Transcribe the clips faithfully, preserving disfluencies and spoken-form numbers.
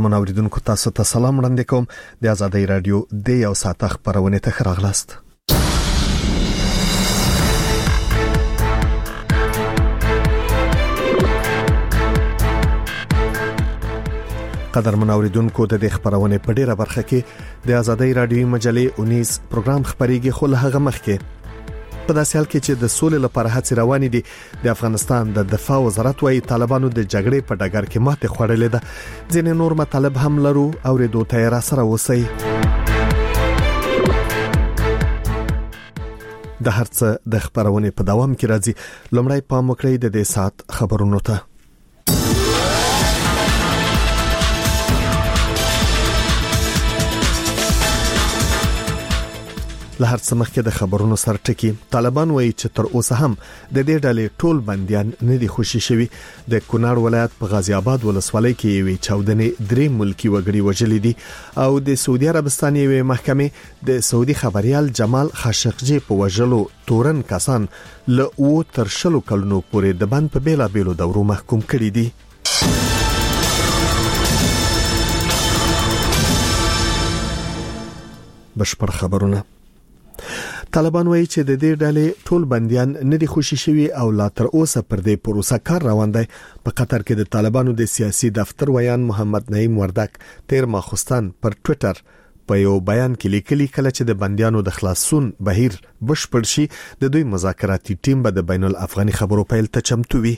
قدرمن اوریدونکو تاسو ته سلام وړاندې کوم د آزادۍ رادیو د یو ساعت خبرونه ته راغلاست. قدرمن اوریدونکو د خبرونه په ډیره برخه کې د آزادۍ رادیو مجلې اونیس پروګرام خبريږي، خو له هغه مخکې په داسې حال کې چې د سولې لپاره هڅې روانې دي، د افغانستان د دفاع وزارت وايي طالبانو د جګړې په ډګر کې ماته خوړلې ده. ځینې نور مطالب هم لرو او ریډو ته را سره اوسئ. د هرڅه د خبرونه په دوام کې راځي. لومړی پام وکړئ د دې سات خبرونو ته. له هر څه مخکې د خبرونو سر ټکی طالبان وایي چې تر اوسه هم د دې ډلې ټول بنديان نه دي خوشي شوي. د کونړ ولایت په غازی آباد ولسوالۍ کې یوې چاودنې درې ملکی وګړي وژلي دي او د سعودي عربستان یوې محکمې د سعودي خبريال جمال خاشقجي په وژلو تورن کسان له او تر شلو کلونو پورې د بند په بیلا بیلو دورو محکوم کړي دي. بشپړ خبرونه. طالبان وایي چې د دې ډلې ټول بنديان نه دي خوشي شوي او لا تر اوسه پر دې پروسه کار روان دی. په قطر کې د طالبانو د سیاسي دفتر ویان محمد نعیم وردک تیر ماخستان پر ټوئیټر په یو بیان کې لیکلي کله چې د بنديانو د خلاصون بهیر بشپړ شي د دوی مذاکراتي ټیم به د بین الافغاني خبرو پیل ته چمتو وي.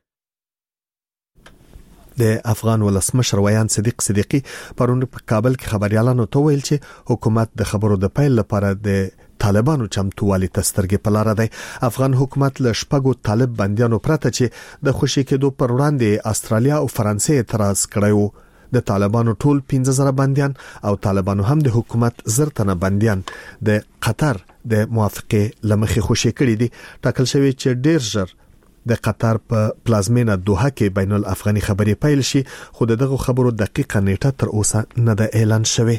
د افغان ولسمشر ویان صدیق صدیقی پرون په کابل کې خبريالانو ته ویل چې حکومت د خبرو د پیل لپاره د طالبانو چمتووالي تسترګې په لار دی. افغان حکومت له شپږو طالب بنديانو پرته چې د خوشي کېدو پر وړاندې استرالیا او فرانسې اعتراض کړی و. د طالبانو ټول پنځه زره بنديان او طالبانو هم د حکومت زرتنه بنديان د قطر د موافقه لمخې خوشي کړی دي. ټاکل شوی چې ډیر ژر د قطر په پلازمینه دوحه کې بین الافغاني خبري پیل شي، خو دغه خبرو دقیقه نیټه تر اوسه نه ده اعلان شوی.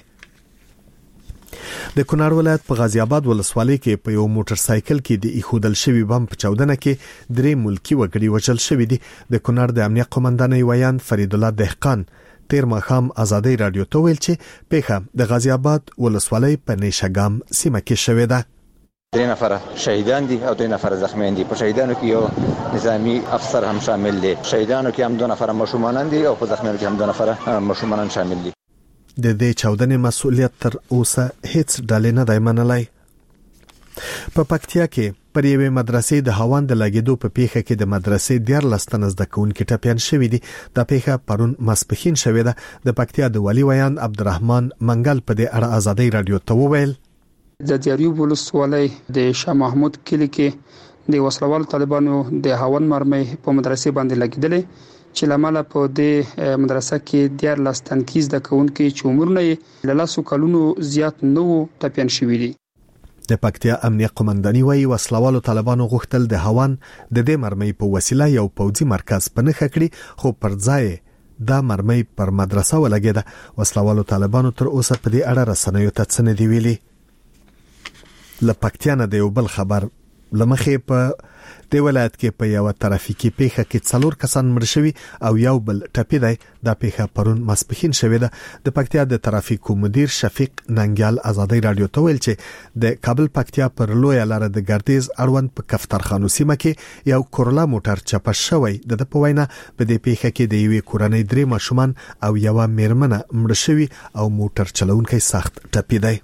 د کونړ ولایت په غازی آباد ولسوالۍ کې په یو موټر سایکل کې د ایښودل شوی بم په چاودنه کې درې ملکی وګړي وژل شوی دي. د کونړ د امنیت قومندان ویان فرید الله دهقان تیر ماښام آزادۍ رادیو ته ویل چې پیښه د غازی آباد ولسوالۍ په نیشګام سیمه کې شوې ده. درې نفر شهیدان دي او درې نفر زخمیان دي. په شهیدانو کې یو نظامی افسر هم شامل دي. شهیدانو کې هم دوه نفر مشومان دي او په زخمیانو کې هم دوه نفر مشومان شامل دي. د دې چاودنې مسؤلیت تر اوسه هیڅ ډلې نه دی منلای. په پکتیا کې پر یوې مدرسې د هاوان د لګیدو په پیښه کې د مدرسې دیارلس تنه زده کوونکي ټپیان شوي دي. دا پیښه پرون ماسپښین شوې ده. د پکتیا د ولی ویان عبدالرحمن منګل په دې اړه آزادۍ رادیو ته وویل د دیاریوب ولسوالۍ د شاه محمود کلی کې د وسلوال طالبانو د هاون مرمۍ په مدرسې باندې لګیدلې چې لامل په دې مدرسه کې دیارلس تنکیز د کوونکي چې عمرونه یې له لاسو کلونو زیات نو ټپیان شوي دي. د پکتیا امنیت قومنداني وایي وسلوالو طالبانو غوښتل د هاون د دې مرمۍ په وسیله یو پوځي مرکز پنهخه کړي، خو پر ځای دا مرمۍ پر مدرسه ولګیده. وسلوالو طالبانو تر اوسه په دې اړه رسنیو ته څه نه دی ویلي. لپکتیا نه د یو بل خبر لمخې په د ولایت کې په یو ترافیکي پیښه کې څلور کسان مړ شوي او یو بل ټپي دی. دا پیښه پرون ماسپښین شوې ده. د پکتیا د ترافیکو مدیر شفیق ننګیال آزادۍ رادیو ته ویل چې د کابل پکتیا پر لوی لار د ګردیز اړوند په کفترخانو سیمه کې یو کورولا موټر چپه شوی. د په وینا په دې پیښه کې د یوې کورنۍ درې ماشومان او یو میرمنه مړ شوي او موټر چلونکي سخت ټپي دی.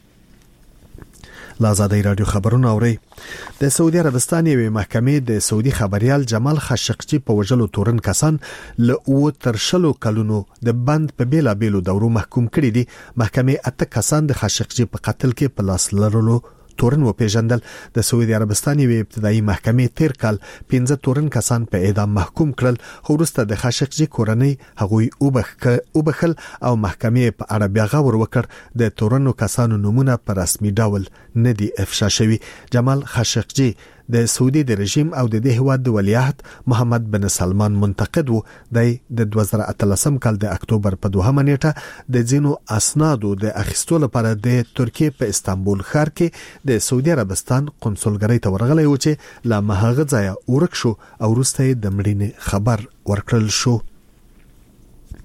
لازادۍ رادیو خبرونه اوري. د سعودي عربستان یوې محکمې د سعودي خبريال جمال خاشقجي په وژلو تورن کسان له او تر شلو کلونو د بند په بیلا بیلو دورو محکوم کړي دي. محکمې اته کسان د خاشقجي په قتل کې په لاس لرلو تورن و پیژندل. د سعودي عربستان یوې ابتدایي محکمې تیر کال پنځه تورن کسان په اعدام محکوم کړل، خو وروسته د خاشقجي کورنۍ هغوی وبخل او محکمې په اړه بیا غور وکړ. د تورنو کسانو نمونه په رسمي ډول نه دي افشا شوي. جمال خاشقجي د سعودي د رژیم او د دې هواد د ولیعهد محمد بن سلمان منتقد وو. د دوه زره اتلسم کال د اکتوبر په دوهمه نیټه د ځینو اسنادو د اخیستلو لپاره د ترکیه په استانبول ښار کې د سعودي عربستان قونسلګرۍ ته ورغلی و چې لا مهغه ځای ورک شو او وروسته د مړینې خبر ورکړل شو.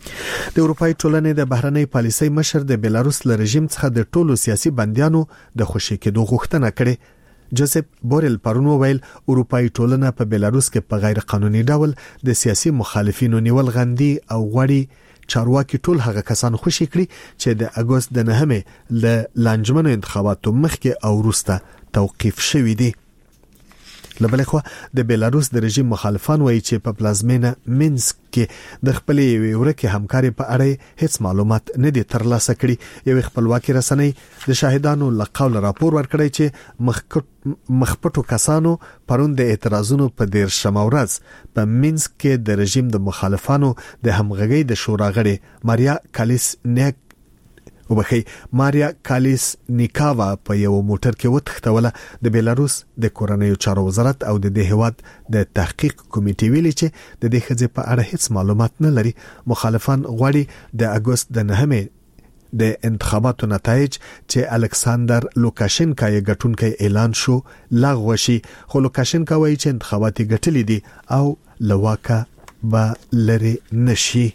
د اروپای ټولنې د بهرنۍ پالیسۍ مشر د بیلاروس له رژیم څخه د ټولو سیاسي بندیانو د خوشي کېدو غوښتنه کړې. جوزف بورل پرون ویل اروپای ټولنه په بیلاروس کې په غیر قانوني ډول د سیاسي مخالفینو نیول غندي او غواړي چارواکي ټول هغه کسان خوشي کړي چې د اگست د نهمې ل لانجمنو انتخاباتو مخکې او وروسته توقیف شوي دي. لبلې خو د بیلاروس د رژیم مخالفان وایي چې په پلازمینه مینسک کې د خپلې ورکه همکاري په اړه هیڅ معلومات نه دي ترلاسه کړي. یو خپلواکي رسنۍ د شاهدانو لقول راپور ورکړی چې مخپټو کسانو پرون د اعتراضونو په دیر شمورز په مینسک کې د رژیم د مخالفانو د همغږي د شورا غړي ماریا کالیس نیک وبخي ماریا کالیس نیکاوا په یو موټر کې وتښتوله. د بیلاروس د کورنیو چارو وزارت او د دې هواد د تحقیق کمیټې ویلي چې د دې خځې په اړه هیڅ معلومات نه لري. مخالفان غواړي د اگست د نهمې د انتخاباتو نتایج چې الکساندر لوکاشنکا یې ګټونکي اعلان شو لغوه شي، خو لوکاشنکا وایي چې انتخابات ګټلې دي او لواکا به لري نشي.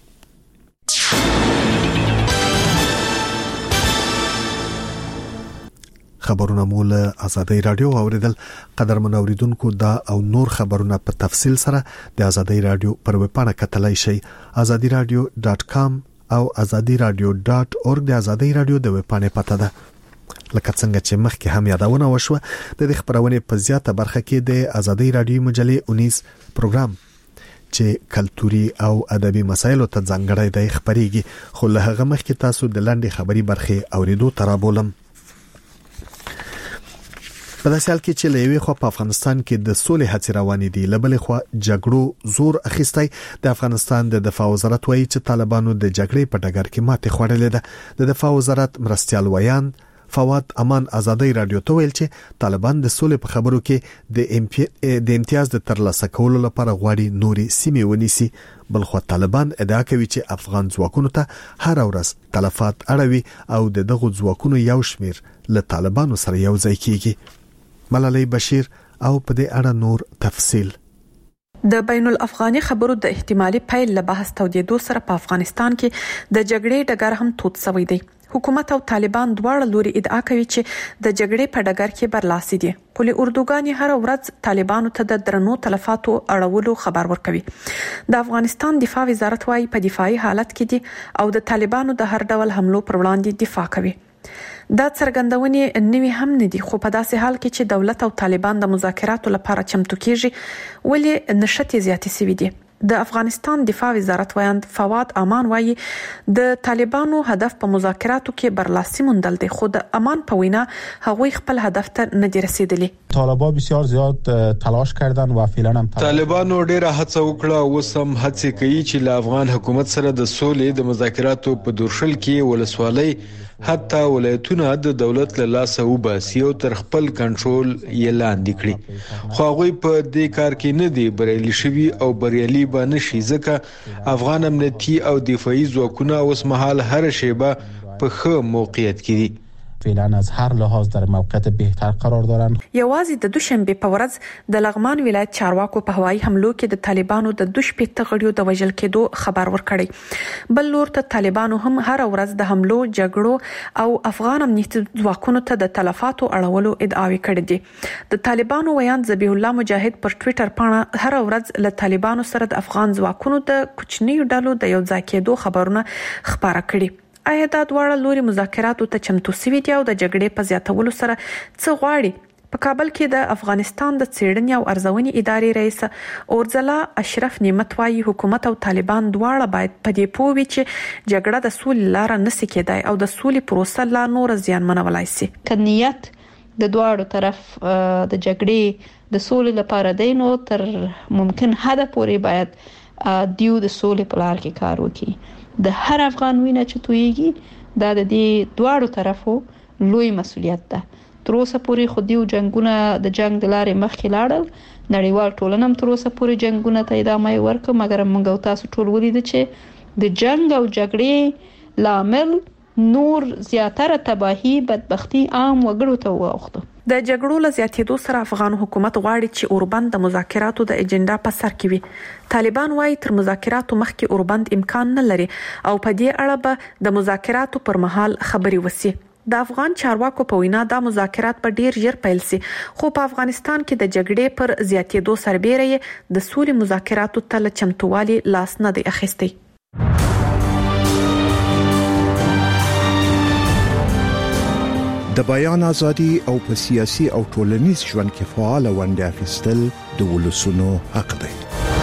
خبرونه مول آزادۍ رادیو اوریدل. قدرمن اوریدونکو دا او نور خبرونه په تفصیل سره د آزادۍ رادیو پر ویب پاڼه کتلای شئ آزادی رادیو ډاټ کام او آزادی رادیو ډاټ اورګ د آزادۍ رادیو د ویب پاڼې پته ده. لکه څنګه چې مخکې هم یادونه وشوه د دې خبرونه په زیاته برخه کې د آزادۍ رادیو مجلې انیس پروګرام چې کلتوري او ادبي مسایلو ته ځانګړی دی خبريږي، خو له هغه مخکې تاسو د لاندې خبري برخه اوریدو ترابولم. په داسې حال کې چې لوي خو په افغانستان کې د سولې هڅې روانې دي، لبلې خو جګړو زور اخیستی. د افغانستان د دفاع وزارت وایي چې طالبانو د جګړې په ډګر کې ماتې خوړلې ده. د دفاع وزارت مرستيال ویان فواد امان آزادۍ رادیو ته ویل چې طالبان د سولې په خبرو کې د امپی... د امتیاز د ترلاسه کولو لپاره غواړي نوري سیمې ونیسي. بلخو طالبان ادعا کوي چې افغان ځواکونو ته هر ورځ تلفات اړوي او د دغه ځواکونو یو شمیر له طالبانو سره یو ځای کیږي. ملالۍ بشیر او په دې اړه نور تفصیل. د بین الافغاني خبرو د احتمالي پیل له بحث تودیدو سره په افغانستان کې د جګړې ډګر هم توت شوی دی. حکومت او طالبان دواړه لوري ادعا کوي چې د جګړې په ډګر کې برلاسي دي. پولي اردوګان هر ورځ طالبانو ته د درنو تلفاتو اړولو خبر ورکوي. د افغانستان دفاع وزارت وايي په دفاعي حالت کې دي او د طالبانو د هر ډول حملو پر وړاندې دفاع کوي. دا څرګندونې نوې هم نه دي، خو په داسې حال کې چې دولت او طالبان د مذاکراتو لپاره چمتو کیږي ولې نشټې زیاتې شوي دي. د افغانستان دفاع وزارت ویاند فواد امان وایي د طالبانو هدف په مذاکراتو کې برلاسي موندل دي، خو د امان په وینا هغوی خپل هدف ته نه دي رسیدلي. طالبان بسیار زیاد تلاش کردن و فعلا هم طالبانو ډیره هڅه وکړه او سم هڅه کوي چې له افغان حکومت سره د سولې د مذاکراتو په دورشل کې ولسوالۍ حتی ولایتونه د دولت له لاسه وباسي او تر خپل کنټرول یې لاندې کړي، خو هغوی په دې کار کې نه دي بریالي شوي او بریالي به نشي ځکه افغان امنیتي او دفاعي ځواکونه اوس مهال هر شیبه په ښه موقعیت کې دي. فعلا از هر لحاظ در موقعیت بهتر قرار دارند. یوازې د دوشنبه په ورځ د لغمان ولایت چارواکو په هوایي حملو کې د طالبانو د دوشپې تغړیو د وژل کېدو خبر ورکړی. بل لور ته طالبانو هم هر ورځ د حملو جګړو او افغان امنیتي ځواکونو ته د تلفاتو اړولو ادعاوې کړې دي. د طالبانو ویان ذبیح الله مجاهد پر ټوئیټر باندې هر ورځ له طالبانو سره د افغان ځواکونو د کوچنیو ډلو د یو ځای کېدو خبرونه خبره کړي. آیا دا دواړه لوري مذاکراتو ته چمتو شوي دي او د جګړې په زیاتولو سره څه غواړي؟ په کابل کې د افغانستان د څېړنې او ارزونې ادارې رئیس اورزلا اشرف نعمت وايي حکومت او طالبان دواړه باید په دې پوه وي چې جګړه د سولې لار نه سي کېدای او د سولې پروسه لا نور زیانمنولای شي. کنيت د دواړو طرف د جګړې د سولې لپاره دی نو تر ممکن حد پورې باید دیو د سولې په لار کې کار وکړي. د هر افغان وینه چې تویږي دا د دې دواړو طرفو لوی مسؤلیت ده. تر اوسه پورې خو دیو جنگونه د جنگ د لارې مخکې لاړل، نړیوال ټولنه هم تر اوسه پورې جنگونه ته ادامه ورکړه، مګر موږ او تاسو ټول ولید چې د جنگ او جګړې لامل نور زیاتره تباہی بدبختی عام وګړو ته واوښته. د جګړو له زیاتېدو سره افغان حکومت غواړي چې اوربند د مذاکراتو د اجنډا په سر کې وي. طالبان وايي تر مذاکراتو مخکې اوربند امکان نه لري او په دې اړه به د مذاکراتو پر مهال خبري وسی. د افغان چارواکو په وینا دا مذاکرات په ډیر ژر پیل سي، خو په افغانستان کې د جګړې پر زیاتېدو سربېره د سولې مذاکراتو ته چمتووالي لاس نه دی اخیستی. د بیان ازادي او په سیاسي او ټولنیز ژوند کې فعال ونډه اخیستل د ولسونو حق دی.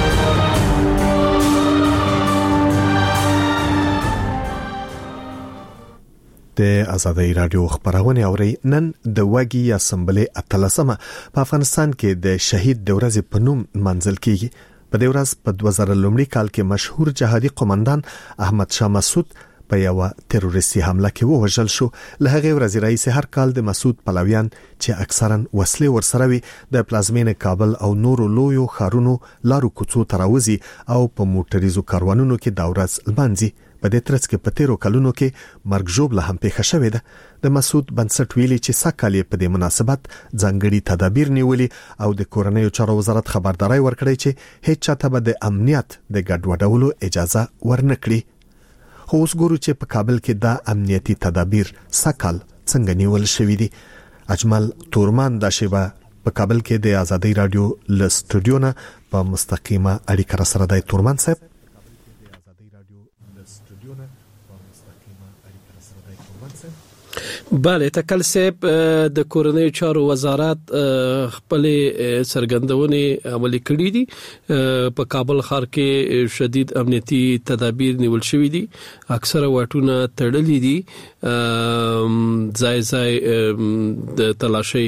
د ازادي رادیو خبرونه اوري. نن د وګي اسمبلې اتلسمه په افغانستان کې د شهید د ورځې په نوم منځل کیږي. په دې ورځ په دوه زره لومړي کال کې مشهور جهادي قومندان احمد شاه مسعود په یو تروریستي حمله کې ووژل شو. له هغه ورځې راځي هر کال د مسعود پلویان چې اکثرا وسلې ورسره وي د پلازمینه کابل او نورو لویو ښارونو لارو کوڅو تراوزي او په موټریزو کاروانونو کې د ورځ لمانځي. په دې ترڅ کې په تیرو کلونو کې مرګ ژوبله هم پیښه شوې ده. د مسعود بنسټ ویلي چې سکهال په دې مناسبت ځانګړي تدابیر نیولي او د کورنیو چارو وزارت خبرداري ورکړي چې هیڅ چاته به د امنیت د ګډوډولو اجازه ورنکړي. خو اوس ګورو چې په کابل کې دا امنیتي تدابیر سکهال څنګه نیول شوی دي. اجمل تورمان دا شیبه په کابل کې د ازادي رادیو ل سټوډیو نه په مستقیمه اړیکه را سره د تورمان صاحب. بله تکل صاحب د کورنیو چارو وزارت خپل سرګندونې عملي کړې دي. په کابل ښار کې شدید امنیتي تدابیر نیول شوې دي، اکثره واټونه تړلې دي، ځای ځای د تلاشي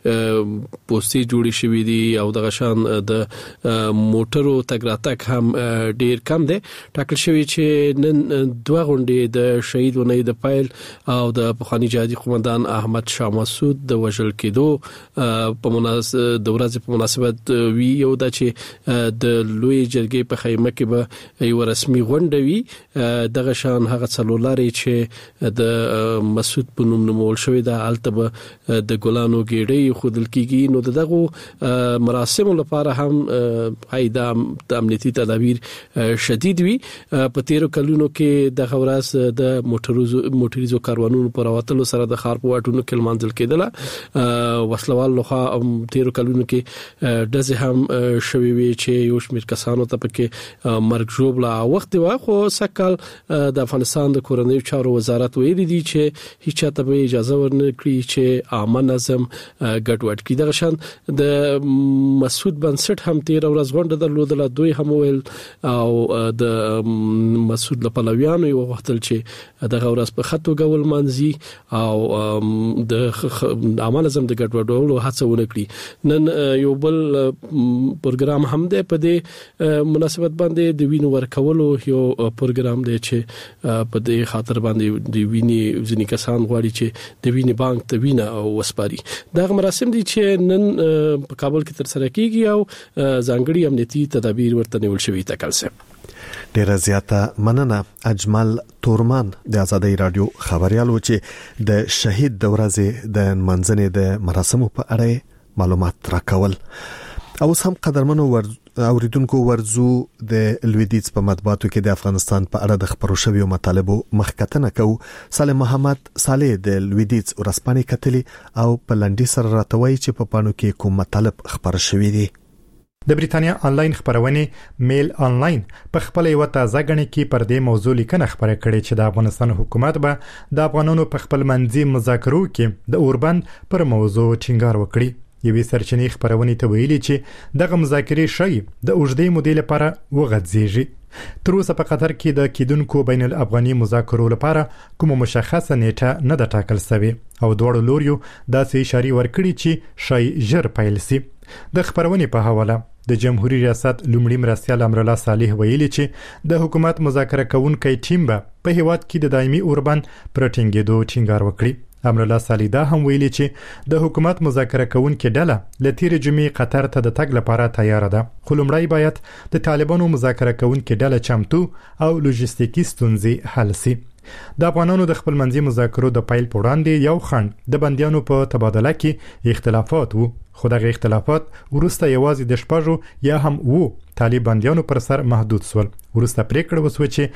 پوسټي جوړې شوې دي او د غشان د موټرو تګ راتګ هم ډیر کم دی. ټاکل شوی چې نن دوه غونډې د شهید ونې د پایل او د پخوانی جهادي قومندان احمد شاه مسعود د وژل کېدو په مناسبت د ورځې په مناسبت وی یو د چې د لوی جرګې په خیمه کې به یو رسمي غونډه وي. دغه شان هغه څلورلارې چې د مسعود په نوم نومول شوی د التبه د ګلانو ګېډې خودل کېږي. نو دغه مراسم لپاره هم هايدا د امنیتي تدابیر شدید وي. په تیرو کلونو کې د غورس د موټریزو موټریزو کاروانونو پر وتلو سره د خار په واټونو کې منځل کېدله. وسلوال لوخه تیرو کلونو کې دزه هم شوي وي چې یو شمېر کسانو ته پکې مرګ ژوبله وخت و. خو سکهال د افغانستان د کورنیو چارو وزارت ویلي دي چې هیڅ چاته به اجازه ورنکړي چې عامه نظم ګډوډ کړي. دغه شان د مسعود بنسټ هم تیر ورځ غونډه درلودله. دوی هم ویل او د مسعود لپلویانو یو وختل چې دغه ورځ په خطو ګول منځي او د عامه نظم د ګډوډولو هڅه ونکړي. نن یو بل پروګرام هم دی په دې مناسبت باندې د وینو ورکولو یو پروګرام دی چې په دې خاطر باندې د وینې ځینې کسان غواړي چې د وینې بانک ته وینه او وسپاري. دا مراسم دي چې نن په کابل کې تر سره کیږي او ځانګړي امنیتي تدابیر ورته نیول شوي. تکل صاحب ډیر زیاته مننه. اجمل تورمان د ازادي رادیو خبريالو چې د شهید د ورځې د منځنې د مراسمو په اړه معلومات راکول. او هم قدرمنو ور اوریدونکو ورزو د لویدیز په مطبوعاتو کې د افغانستان په اړه د خبرو شویو مطالبو مخکتنه کو. سالم محمد صالح د لویدیز ورسپانې کتلی او په لنډي سره راتوي چې په پانو کې کوم مطالب خبر شوي دي. د بریتانیا آنلاین خبرونه میل آنلاین په خپل یو تازه غنی کې پر دې موضوع لیکنه خبره کړې چې د افغانستان حکومت به د افغانانو په خپل منځي مذاکرو کې د اوربند پر موضوع ټینګار وکړي. یوې سرچینې خبرونه ته ویلي چې دغه مذاکرې شي د اوږدې مودې لپاره وغځيږي. تر اوسه په قطر کې د کیدونکو بین الافغاني مذاکرو لپاره کوم مشخصه نیټه نه ده ټاکل شوې او دوړو لوريو داسې اشاره ورکړي چې شای ژر پیل شي. د خبرونه په حواله د جمهوریت ریاست لومړي مرستیال امرالله صالح ویلي چې د حکومت مذاکره کوونکي ټیم به په هیواد کې د دایمي اوربند پر ټینګېدو ټینګار وکړي. امر الله صالحه هم ویلي چې د حکومت مذاکره کوونکې ډله لتیر جمعې قطر ته د تګ لپاره تیار ده، خو لومړی باید د طالبانو مذاکره کوونکې ډله چمتو او لوجستیکي ستونزې حل شي. د افغانانو د خپل منځي مذاکرو د پیل په وړاندې یو خنډ د بندیانو په تبادله کې اختلافات وو، خو دغه اختلافات وروسته یوازې د شپږو یا هم وو طالب بندیانو پر سر محدود شول. وروسته پریکړه وسوه چې